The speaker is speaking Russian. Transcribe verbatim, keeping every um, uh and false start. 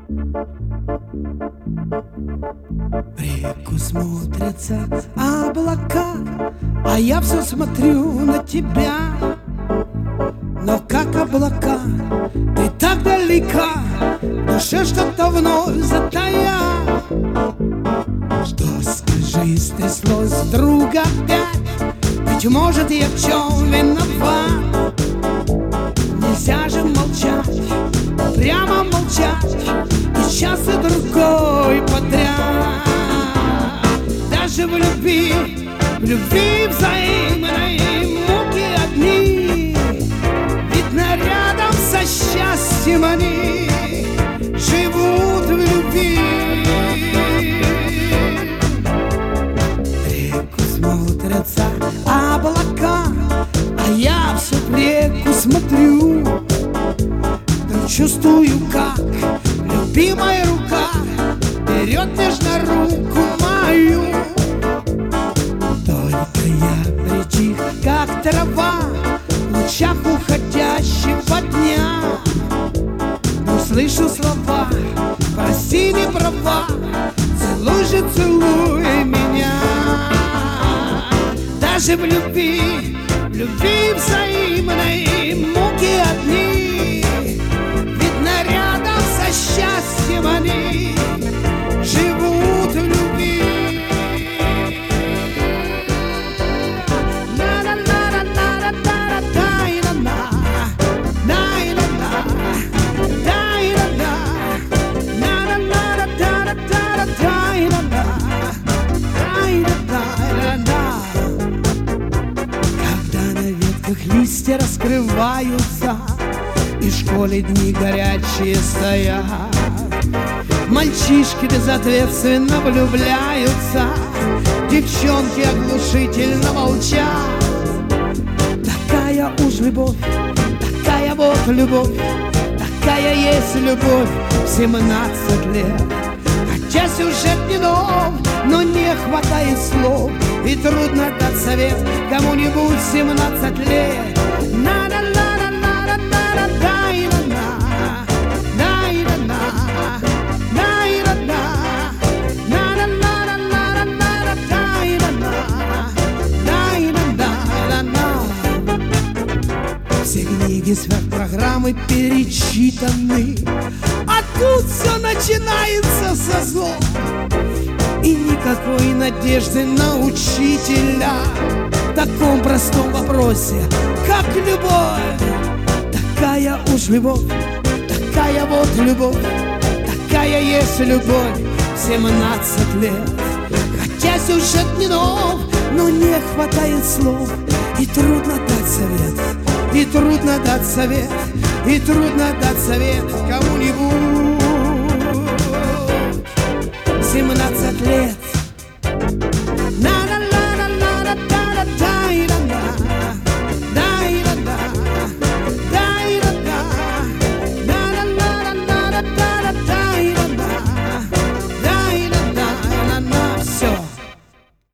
В реку смотрятся облака, а я все смотрю на тебя. Но как облака, ты так далека, в душе что-то вновь затая. Что, скажи, стряслось вдруг опять? Быть может, я в чем виноват? Нельзя же молчать, прямо молчать, и час и другой подряд. Даже в любви, в любви взаимной муки одни, видно, рядом со счастьем они живут в любви. В реку смотрятся облака, а я всю реку смотрю. Вдруг чувствую, как любимая рука берет нежно руку мою. Только я притих, как трава в лучах уходящего дня. Но слышу слова: прости, не права, целуй же, целуй меня. Даже в любви, в любви взаимной муки одни, видно, рядом со счастьем они живут в любви. Листья раскрываются, и в школе дни горячие стоят. Мальчишки безответственно влюбляются, девчонки оглушительно молчат. Такая уж любовь, такая вот любовь, такая есть любовь в семнадцать лет. Хотя сюжет не нов, но не хватает слов, и трудно дать совет кому-нибудь семнадцать лет. Все книги сверхпрограммы перечитаны, а тут все начинается со злом. И никакой надежды на учителя в таком простом вопросе, как любовь. Такая уж любовь, такая вот любовь, такая есть любовь в семнадцать лет. Хотя сюжет не нов, но не хватает слов, и трудно дать совет, и трудно дать совет, и трудно дать совет кому-нибудь. Семнадцать лет.